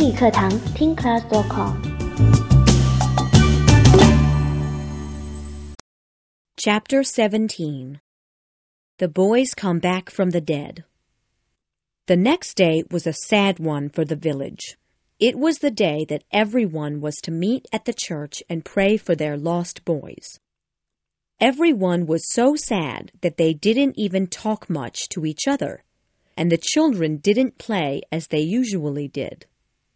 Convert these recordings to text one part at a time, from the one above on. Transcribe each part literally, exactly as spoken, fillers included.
英语课堂听 class dot com。 Chapter seventeen. The boys come back from the dead. The next day was a sad one for the village. It was the day that everyone was to meet at the church and pray for their lost boys. Everyone was so sad that they didn't even talk much to each other, and the children didn't play as they usually did.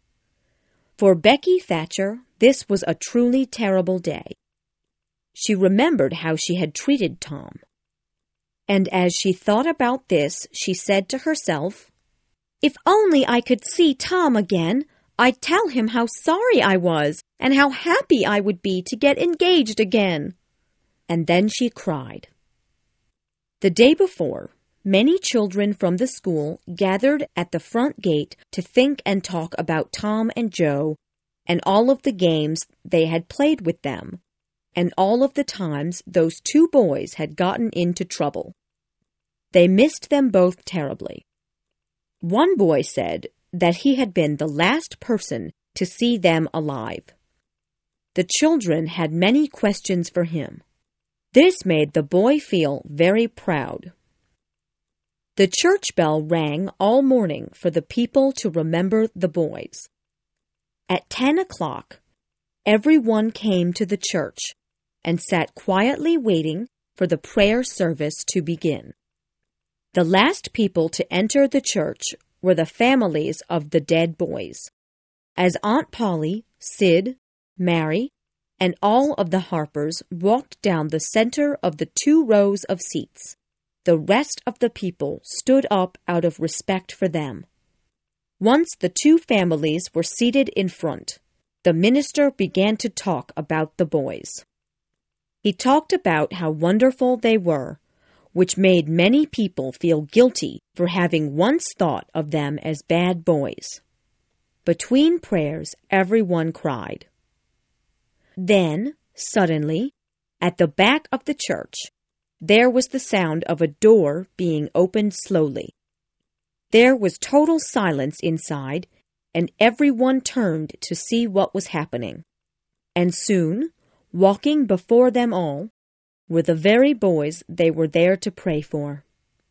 For Becky Thatcher, this was a truly terrible day. She remembered how she had treated Tom. And as she thought about this, she said to herself, "If only I could see Tom again, I'd tell him how sorry I was and how happy I would be to get engaged again." And then she cried. The day before, many children from the school gathered at the front gate to think and talk about Tom and Joe and all of the games they had played with them, and all of the times those two boys had gotten into trouble. They missed them both terribly. One boy said that he had been the last person to see them alive. The children had many questions for him. This made the boy feel very proud. The church bell rang all morning for the people to remember the boys. At ten o'clock, everyone came to the church and sat quietly waiting for the prayer service to begin. The last people to enter the church were the families of the dead boys. As Aunt Polly, Sid, Mary, and all of the Harpers walked down the center of the two rows of seats, the rest of the people stood up out of respect for them. Once the two families were seated in front, the minister began to talk about the boys. He talked about how wonderful they were, which made many people feel guilty for having once thought of them as bad boys. Between prayers, everyone cried. Then, suddenly, at the back of the church, there was the sound of a door being opened slowly. There was total silence inside, and everyone turned to see what was happening. And soon, walking before them all, were the very boys they were there to pray for.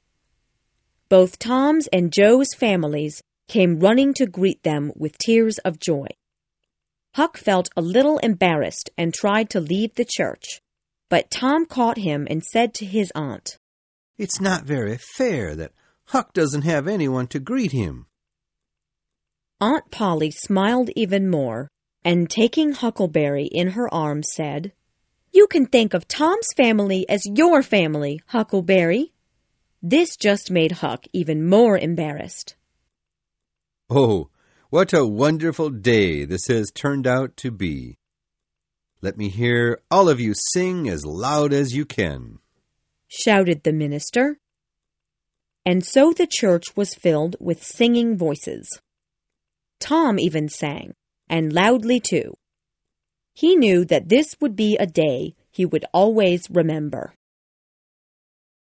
Both Tom's and Joe's families came running to greet them with tears of joy. Huck felt a little embarrassed and tried to leave the church, but Tom caught him and said to his aunt, "It's not very fair that Huck doesn't have anyone to greet him." Aunt Polly smiled even more, and taking Huckleberry in her arms said, "You can think of Tom's family as your family, Huckleberry." This just made Huck even more embarrassed. "Oh, what a wonderful day this has turned out to be. Let me hear all of you sing as loud as you can," shouted the minister. And so the church was filled with singing voices. Tom even sang, and loudly too. He knew that this would be a day he would always remember.